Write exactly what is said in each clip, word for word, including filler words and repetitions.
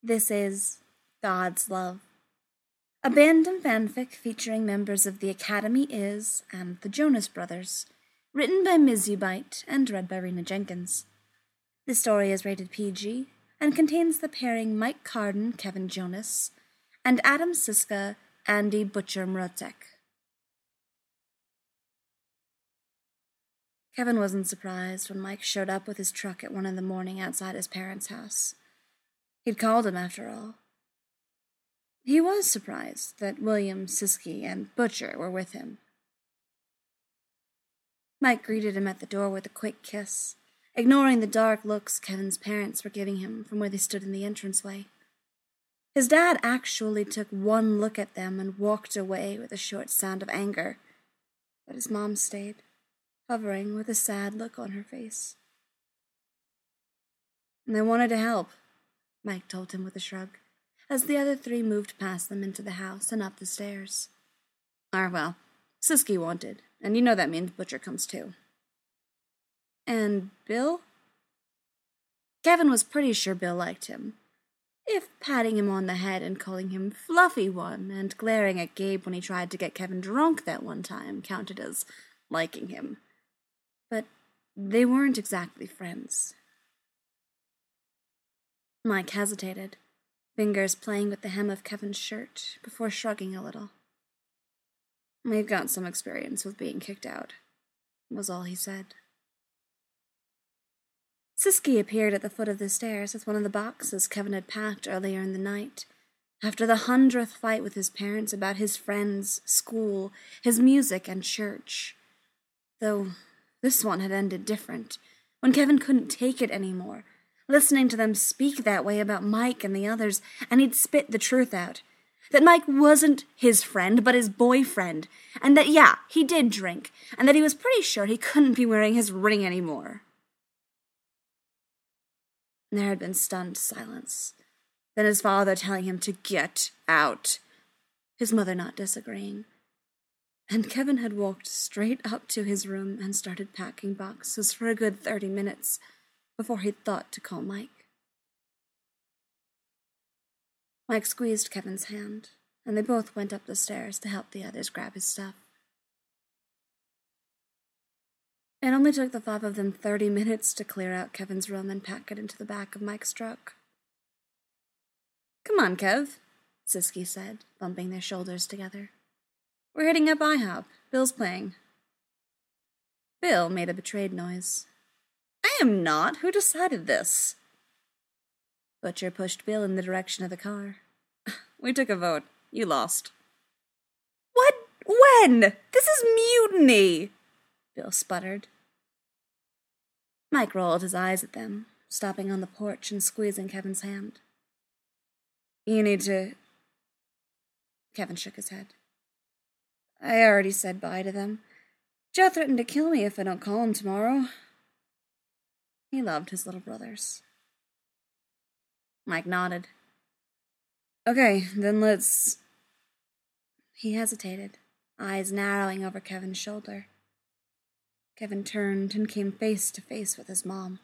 This is God's Love, a Bandom fanfic featuring members of the Academy Is and the Jonas Brothers, written by Miz Ubite and read by Rena Jenkins. The story is rated P G and contains the pairing Mike Carden, Kevin Jonas, and Adam Siska, Andy Butcher Mrotek. Kevin wasn't surprised when Mike showed up with his truck at one in the morning outside his parents' house. He'd called him, after all. He was surprised that William, Siski, and Butcher were with him. Mike greeted him at the door with a quick kiss, ignoring the dark looks Kevin's parents were giving him from where they stood in the entranceway. His dad actually took one look at them and walked away with a short sound of anger, but his mom stayed, hovering with a sad look on her face. "They wanted to help," Mike told him with a shrug, as the other three moved past them into the house and up the stairs. "Ah, well, Siski wanted, and you know that means Butcher comes too." "And Bill?" Kevin was pretty sure Bill liked him, if patting him on the head and calling him Fluffy One and glaring at Gabe when he tried to get Kevin drunk that one time counted as liking him. But they weren't exactly friends. Mike hesitated, fingers playing with the hem of Kevin's shirt, before shrugging a little. "We've got some experience with being kicked out," was all he said. Siski appeared at the foot of the stairs with one of the boxes Kevin had packed earlier in the night, after the hundredth fight with his parents about his friends, school, his music, and church. Though this one had ended different, when Kevin couldn't take it anymore, listening to them speak that way about Mike and the others, and he'd spit the truth out. That Mike wasn't his friend, but his boyfriend, and that, yeah, he did drink, and that he was pretty sure he couldn't be wearing his ring anymore. There had been stunned silence, then his father telling him to get out, his mother not disagreeing. And Kevin had walked straight up to his room and started packing boxes for a good thirty minutes, before he'd thought to call Mike. Mike squeezed Kevin's hand, and they both went up the stairs to help the others grab his stuff. It only took the five of them thirty minutes to clear out Kevin's room and pack it into the back of Mike's truck. "Come on, Kev," Siski said, bumping their shoulders together. "We're hitting up IHOP. Bill's playing." Bill made a betrayed noise. "I am not. Who decided this?" Butcher pushed Bill in the direction of the car. "We took a vote. You lost." "What? When? This is mutiny!" Bill sputtered. Mike rolled his eyes at them, stopping on the porch and squeezing Kevin's hand. "You need to..." Kevin shook his head. "I already said bye to them. Joe threatened to kill me if I don't call him tomorrow." He loved his little brothers. Mike nodded. "Okay, then let's..." He hesitated, eyes narrowing over Kevin's shoulder. Kevin turned and came face to face with his mom.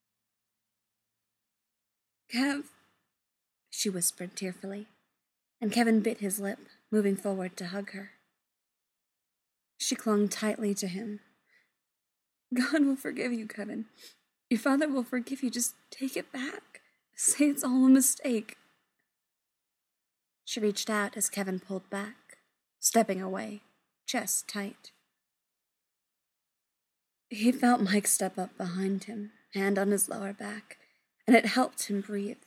"Kev," she whispered tearfully, and Kevin bit his lip, moving forward to hug her. She clung tightly to him. "God will forgive you, Kevin. Your father will forgive you. Just take it back. Say it's all a mistake." She reached out as Kevin pulled back, stepping away, chest tight. He felt Mike step up behind him, hand on his lower back, and it helped him breathe.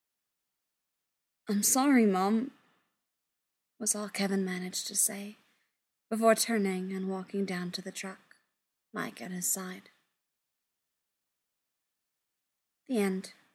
"I'm sorry, Mom," was all Kevin managed to say, before turning and walking down to the truck, Mike at his side. The end.